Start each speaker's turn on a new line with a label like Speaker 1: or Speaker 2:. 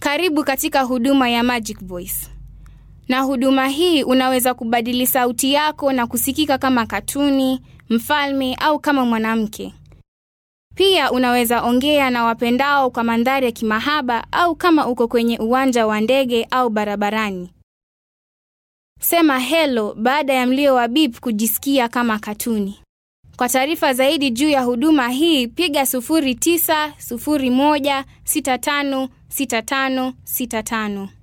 Speaker 1: Karibu katika huduma ya Magic Voice. Na huduma hii unaweza kubadili sauti yako na kusikika kama katuni, mfalme au kama mwanamke. Pia unaweza ongea na wapendao kwa mandhari ya kimahaba au kama uko kwenye uwanja wa ndege au barabarani. Sema hello baada ya mlio wa beep kujisikia kama katuni. Kwa taarifa zaidi juu ya huduma hii, piga 0901656565.